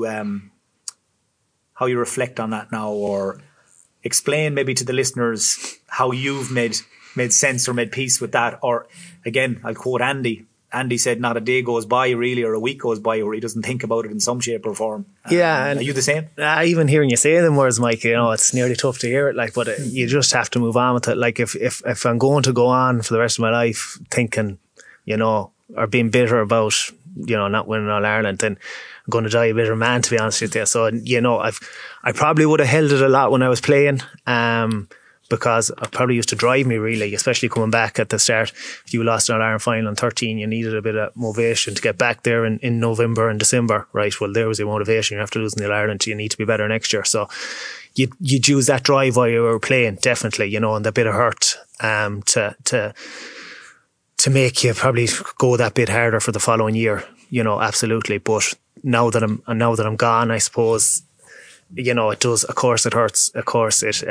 reflect on that now, or explain maybe to the listeners how you've made sense or made peace with that. Or again, I'll quote Andy. Andy said, not a day goes by really, or a week goes by where he doesn't think about it in some shape or form. Yeah. Are you the same? Even hearing you say them words, Mike, it's nearly tough to hear it, like, but you just have to move on with it. Like if I'm going to go on for the rest of my life thinking, or being bitter about, not winning All Ireland, then I'm going to die a bitter man, to be honest with you. So, I probably would have held it a lot when I was playing, because it probably used to drive me really, especially coming back at the start. If you lost an All-Ireland final in 13, you needed a bit of motivation to get back there in November and December. Right, well, there was your motivation. After losing the All-Ireland, you need to be better next year. So you'd use that drive while you were playing, definitely, and the bit of hurt to make you probably go that bit harder for the following year, absolutely. But now that I'm gone, I suppose, it does, of course it hurts, of course it,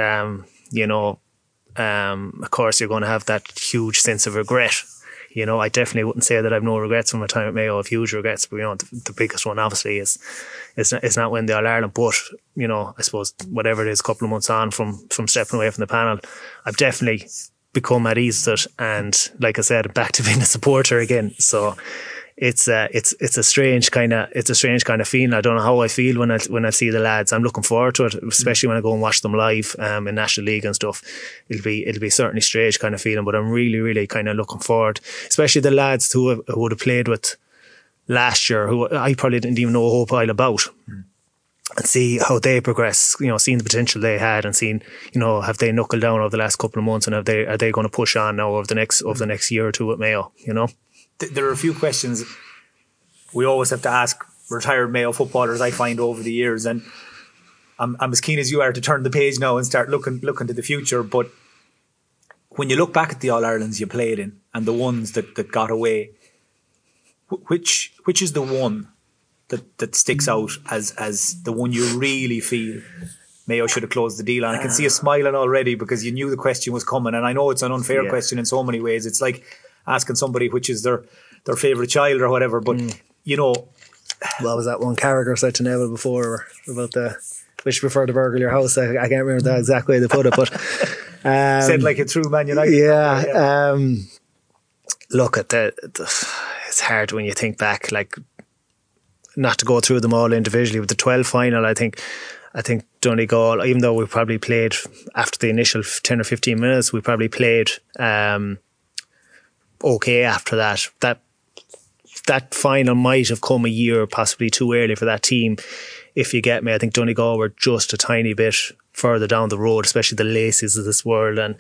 of course you're going to have that huge sense of regret. I definitely wouldn't say that I've no regrets from my time at Mayo. I have huge regrets, but the biggest one obviously is not winning the All-Ireland. But I suppose whatever it is, a couple of months on from stepping away from the panel, I've definitely become at ease with it, and like I said, back to being a supporter again. So it's a strange kind of feeling. I don't know how I feel when I see the lads. I'm looking forward to it, especially when I go and watch them live in National League and stuff. It'll be certainly strange kind of feeling, but I'm really, really kind of looking forward, especially the lads who would have played with last year, who I probably didn't even know a whole pile about. And see how they progress, seeing the potential they had, and seeing, have they knuckled down over the last couple of months, and are they going to push on now over the next year or two at Mayo, There are a few questions we always have to ask retired Mayo footballers, I find, over the years, and I'm as keen as you are to turn the page now and start looking to the future. But when you look back at the All-Irelands you played in and the ones that got away, which is the one that sticks out as the one you really feel Mayo should have closed the deal on? I can see you smiling already because you knew the question was coming, and I know it's an unfair question in so many ways. It's like asking somebody which is their favourite child or whatever, but what was that one Carragher said to Neville before about which prefer the burger your house? I can't remember the exact way they put it, but said like a true Man United. Yeah. Look at it's hard when you think back, like, not to go through them all individually. With the 12 final, I think Donegal, even though we probably played after the initial 10 or 15 minutes, we probably played okay after that. That final might have come a year possibly too early for that team, if you get me. I think Donegal were just a tiny bit further down the road, especially the Lacey's of this world and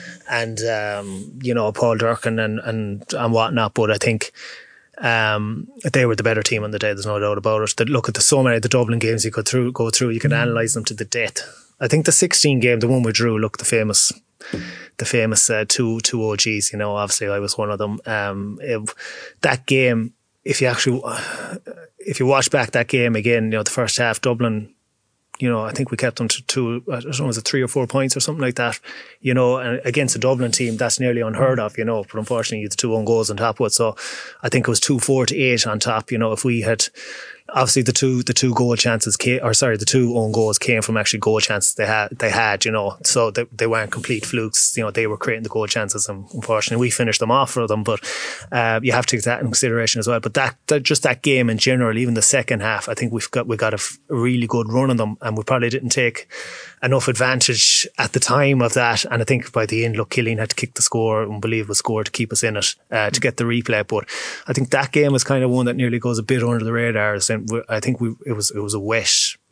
Paul Durkin and whatnot. But I think they were the better team on the day, there's no doubt about it. Look at so many of the Dublin games you could go through, you can analyse them to the death. I think the 16 game, the one we drew, look, the famous two OGs, obviously I was one of them. That game, if you watch back that game again, the first half, Dublin, I think we kept them to I don't know, was it 3 or 4 points or something like that, and against a Dublin team, that's nearly unheard of, but unfortunately the 2 own goals on top of it. So I think it was 2-4 to 8 on top. If we had, obviously the two goal chances the 2 own goals came from actually goal chances they had, so they weren't complete flukes. They were creating the goal chances, and unfortunately we finished them off for them. But you have to take that in consideration as well. But that game in general, even the second half, I think we got a really good run on them, and we probably didn't take enough advantage at the time of that. And I think by the end, look, Killeen had to kick the score, unbelievable score, to keep us in it, to get the replay. But I think that game was kind of one that nearly goes a bit under the radar. I think it was a wet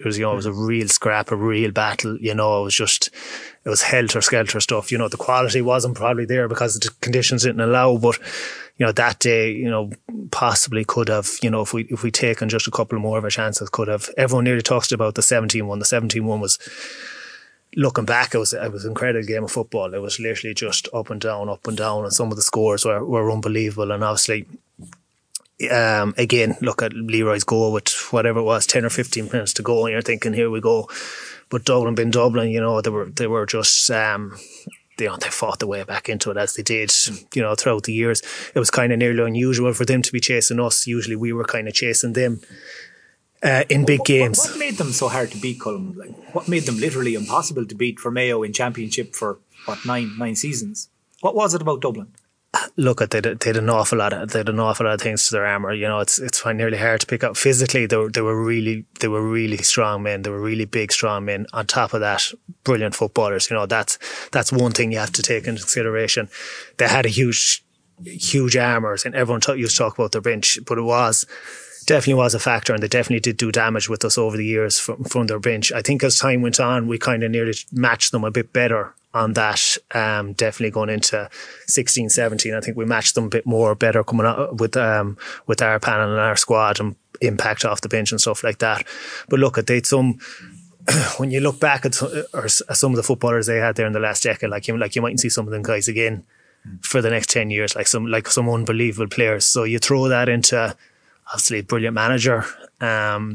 It was, you know, it was a real scrap, a real battle. You know, it was helter-skelter stuff. You know, the quality wasn't probably there because the conditions didn't allow, but, you know, that day, you know, possibly could have, you know, if we taken just a couple more of our chances, could have. Everyone nearly talks about the 17-1. The 17-1 was, looking back, it was an incredible game of football. It was literally just up and down, and some of the scores were unbelievable. And obviously, again, look at Leroy's goal with whatever it was, 10 or 15 minutes to go, and you're thinking, here we go. But Dublin being Dublin, you know, they were just, you know, they fought their way back into it as they did, you know, throughout the years. It was kind of nearly unusual for them to be chasing us. Usually we were kind of chasing them in big games. What made them so hard to beat, Colm? Like, what made them literally impossible to beat for Mayo in Championship for, nine seasons? What was it about Dublin? Look, they had an awful lot of things to their armour. You know, it's nearly hard to pick up. Physically, they were really strong men. They were really big, strong men. On top of that, brilliant footballers. You know, that's one thing you have to take into consideration. They had a huge armours, and everyone used to talk about their bench, but it definitely was a factor, and they definitely did do damage with us over the years from their bench. I think as time went on, we kind of nearly matched them a bit better on that. Definitely going into 16-17, I think we matched them a bit better coming out with our panel and our squad and impact off the bench and stuff like that. But look, when you look back at some of the footballers they had there in the last decade, like you mightn't see some of them guys again for the next 10 years, like some unbelievable players. So you throw that into obviously a brilliant manager, and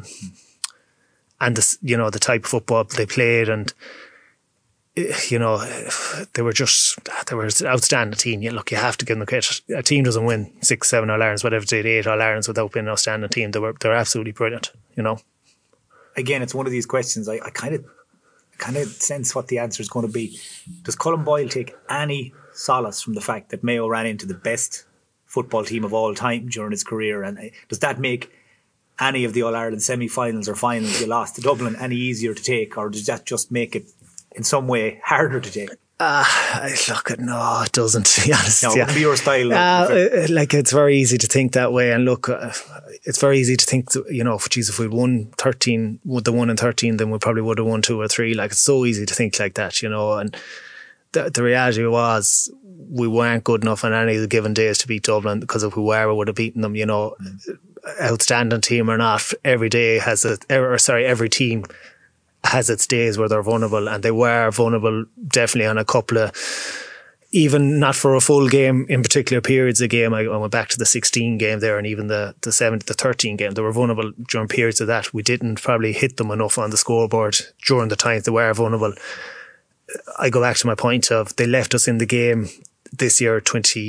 the type of football they played, and you know, they were an outstanding team. Look, you have to give them credit. A team doesn't win 6, 7 All-Irelands, whatever they did, 8 All-Irelands without being an outstanding team. They're absolutely brilliant, you know. Again, it's one of these questions I kind of sense what the answer is going to be. Does Colm Boyle take any solace from the fact that Mayo ran into the best football team of all time during his career, and does that make any of the All-Ireland semi-finals or finals you lost to Dublin any easier to take, or does that just make it in some way harder to take? No, it doesn't, to be honest. No, it wouldn't be your style. Like, it's very easy to think that way, and look, it's very easy to think, you know, if we'd won 13, with the 1 and 13, then we probably would have won 2 or 3. Like, it's so easy to think like that, you know, and the reality was we weren't good enough on any of the given days to beat Dublin, because if we were, we would have beaten them, you know. Outstanding team or not, every team has its days where they're vulnerable, and they were vulnerable definitely on a couple of, even not for a full game, in particular periods of game. I went back to the 16 game there, and even the 13 game, they were vulnerable during periods of that. We didn't probably hit them enough on the scoreboard during the times they were vulnerable. I go back to my point of, they left us in the game this year,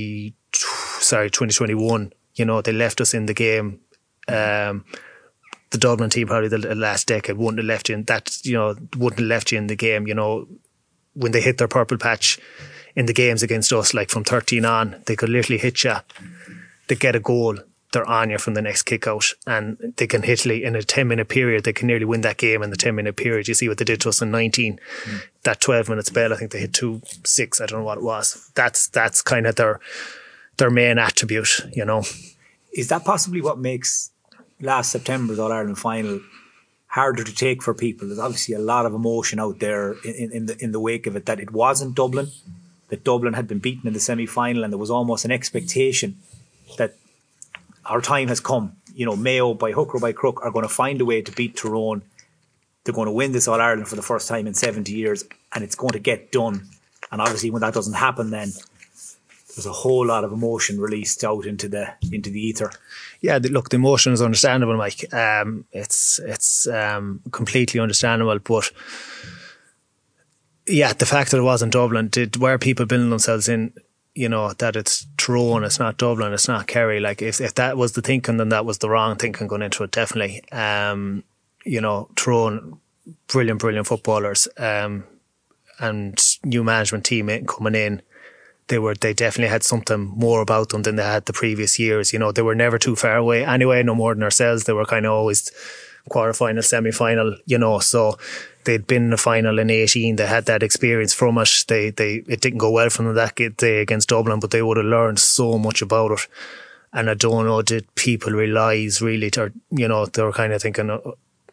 2021. You know, they left us in the game. The Dublin team, probably the last decade, wouldn't have left you in the game. You know, when they hit their purple patch in the games against us, like from 13 on, they could literally hit you. They get a goal, they're on you from the next kick out, and they can literally, in a 10-minute period, they can nearly win that game in the 10-minute period. You see what they did to us in 19. That 12-minute spell, I think they hit 2-6. I don't know what it was. That's kind of their main attribute, you know. Is that possibly what makes last September's All-Ireland final harder to take for people? There's obviously a lot of emotion out there in the wake of it, that it wasn't Dublin, that Dublin had been beaten in the semi-final, and there was almost an expectation that our time has come. You know, Mayo, by hook or by crook, are going to find a way to beat Tyrone. They're going to win this All-Ireland for the first time in 70 years, and it's going to get done. And obviously when that doesn't happen, then there's a whole lot of emotion released out into the ether. Yeah, look, the emotion is understandable, Mike. It's completely understandable, but yeah, the fact that it wasn't Dublin, were people building themselves in, you know, that it's Tyrone, it's not Dublin, it's not Kerry. Like, if that was the thinking, then that was the wrong thinking going into it, definitely. You know, Tyrone, brilliant footballers, and new management team coming in. They definitely had something more about them than they had the previous years. You know, they were never too far away anyway, no more than ourselves. They were kind of always quarter-final, semi-final, you know, so they'd been in the final in 18. They had that experience from it. It didn't go well for them that day against Dublin, but they would have learned so much about it. And I don't know, did people realise really, or, you know, they were kind of thinking,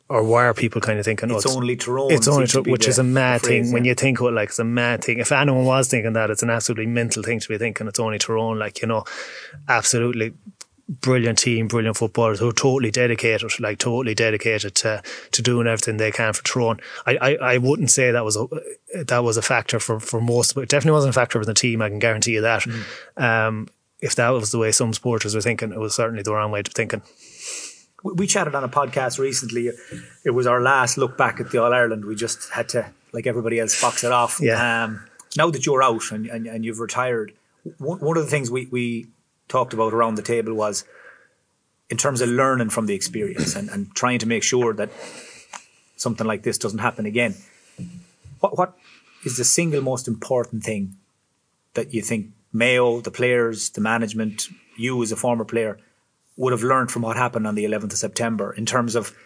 or why are people kind of thinking, it's only Tyrone? It's only Tyrone, which is a mad thing. When you think, it's a mad thing. If anyone was thinking that, it's an absolutely mental thing to be thinking it's only Tyrone. Like, absolutely brilliant team, brilliant footballers who are totally dedicated to doing everything they can for Tyrone. I wouldn't say that was a factor for most, but it definitely wasn't a factor for the team. I can guarantee you that. If that was the way some supporters were thinking, it was certainly the wrong way of thinking. We chatted on a podcast recently. It was our last look back at the All-Ireland. We just had to, like everybody else, box it off. Yeah. Now that you're out and you've retired, one of the things we talked about around the table was in terms of learning from the experience and trying to make sure that something like this doesn't happen again. What is the single most important thing that you think Mayo, the players, the management, you as a former player would have learned from what happened on the 11th of September in terms of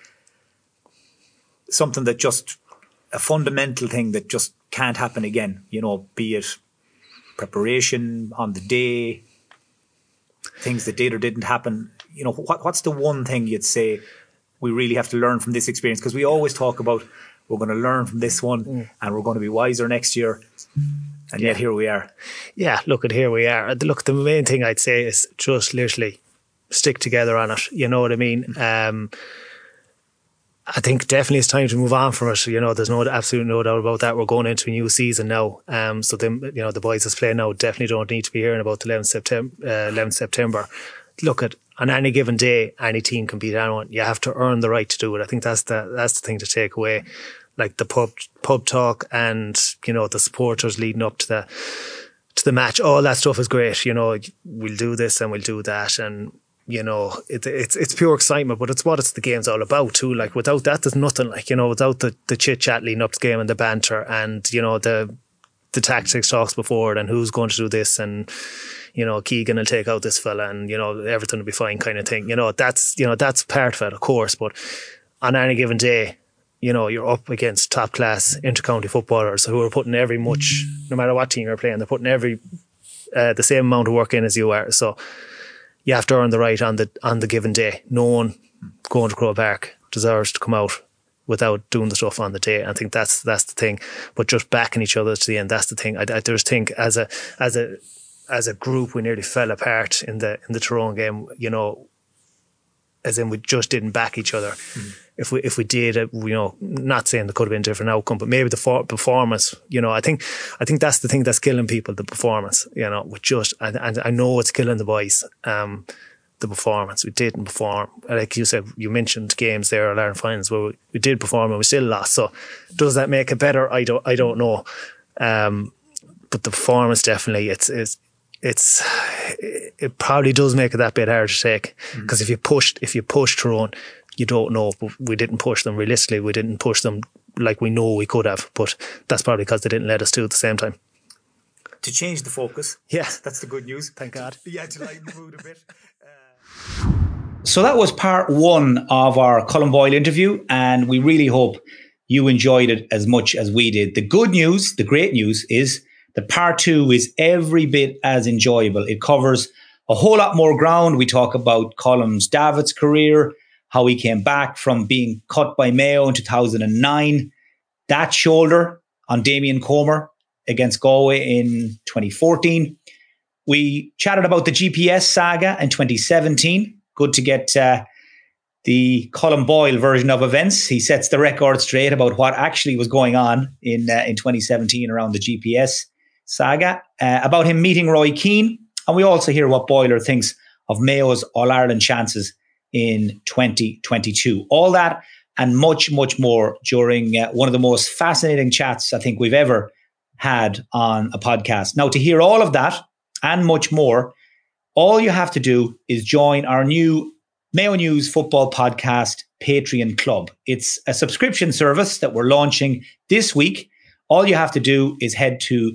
something that just a fundamental thing that just can't happen again, be it preparation on the day, things that did or didn't happen. What's the one thing you'd say we really have to learn from this experience? Because we always talk about we're going to learn from this one and we're going to be wiser next year. And yet here we are. Yeah, here we are. Look, the main thing I'd say is just literally stick together on it. You know what I mean? I think definitely it's time to move on from it. There's absolutely no doubt about that. We're going into a new season now. So the boys that's playing now definitely don't need to be hearing about the 11th September. Look, on any given day, any team can beat anyone. You have to earn the right to do it. I think that's the thing to take away. Like the pub talk and, the supporters leading up to the match. All that stuff is great. We'll do this and we'll do that. And, it's pure excitement, but it's what the game's all about too. Like without that, there's nothing. Like, without the chit chat leading up to the game and the banter and, the tactics talks before it and who's going to do this and, Keegan will take out this fella and, everything will be fine kind of thing. That's part of it, of course, but on any given day, you're up against top class inter-county footballers who are putting every much, no matter what team you're playing, they're putting the same amount of work in as you are. So you have to earn the right on the given day. No one going to Croke Park deserves to come out without doing the stuff on the day. I think that's the thing. But just backing each other to the end, that's the thing. I just think as a group we nearly fell apart in the Tyrone game. As in we just didn't back each other. If we did, not saying there could have been a different outcome, but maybe the performance, I think that's the thing that's killing people, the performance, with just, and I know it's killing the boys, the performance. We didn't perform. Like you said, you mentioned games there, All-Ireland finals, where we did perform and we still lost. So does that make it better? I don't know. But the performance definitely, it probably does make it that bit harder to take, because if you push Tyrone, you don't know, but we didn't push them realistically. We didn't push them like we know we could have, but that's probably because they didn't let us do at the same time. To change the focus, that's the good news. Thank God. Yeah, to lighten the mood a bit. So that was part one of our Colm Boyle interview, and we really hope you enjoyed it as much as we did. The good news, the great news, is that part two is every bit as enjoyable. It covers a whole lot more ground. We talk about Colm's Davitt's career, how he came back from being cut by Mayo in 2009, that shoulder on Damien Comer against Galway in 2014. We chatted about the GPS saga in 2017. Good to get the Colm Boyle version of events. He sets the record straight about what actually was going on in 2017 around the GPS saga, about him meeting Roy Keane. And we also hear what Boyler thinks of Mayo's All-Ireland chances in 2022. All that and much, much more during one of the most fascinating chats I think we've ever had on a podcast. Now, to hear all of that and much more, all you have to do is join our new Mayo News Football Podcast Patreon Club. It's a subscription service that we're launching this week. All you have to do is head to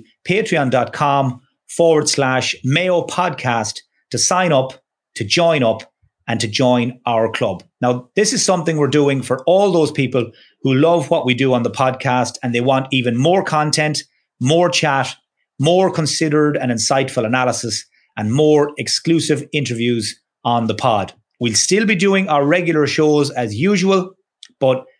patreon.com/Mayo Podcast to sign up, to join up, and to join our club. Now, this is something we're doing for all those people who love what we do on the podcast and they want even more content, more chat, more considered and insightful analysis, and more exclusive interviews on the pod. We'll still be doing our regular shows as usual, but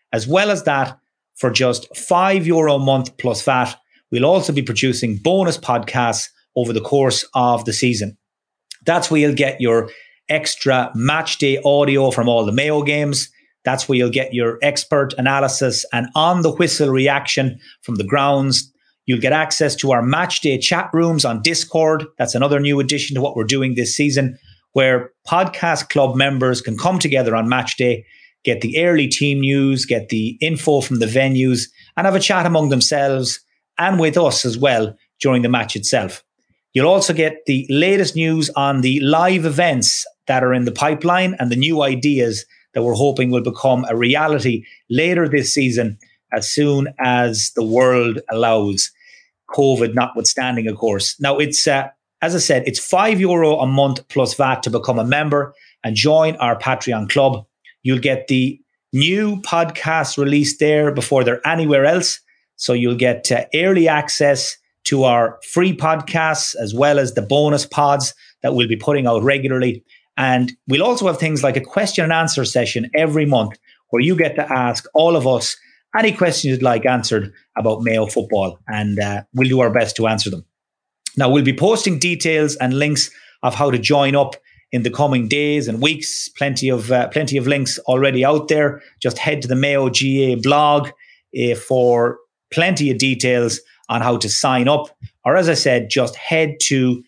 As well as that, for just €5 a month plus VAT, we'll also be producing bonus podcasts over the course of the season. That's where you'll get your extra match day audio from all the Mayo games. That's where you'll get your expert analysis and on the whistle reaction from the grounds. You'll get access to our match day chat rooms on Discord. That's another new addition to what we're doing this season, where podcast club members can come together on match day, get the early team news, get the info from the venues, and have a chat among themselves and with us as well during the match itself. You'll also get the latest news on the live events that are in the pipeline and the new ideas that we're hoping will become a reality later this season, as soon as the world allows, COVID notwithstanding, of course. Now, it's as I said, it's €5 a month plus VAT to become a member and join our Patreon club. You'll get the new podcasts released there before they're anywhere else. So you'll get early access to our free podcasts, as well as the bonus pods that we'll be putting out regularly. And we'll also have things like a question and answer session every month where you get to ask all of us any questions you'd like answered about Mayo football. And we'll do our best to answer them. Now, we'll be posting details and links of how to join up in the coming days and weeks. Plenty of links already out there. Just head to the Mayo GA blog for plenty of details on how to sign up. Or as I said, just head to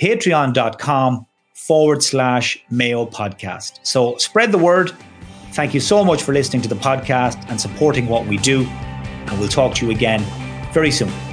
patreon.com/Mayo podcast. So spread the word. Thank you so much for listening to the podcast and supporting what we do. And we'll talk to you again very soon.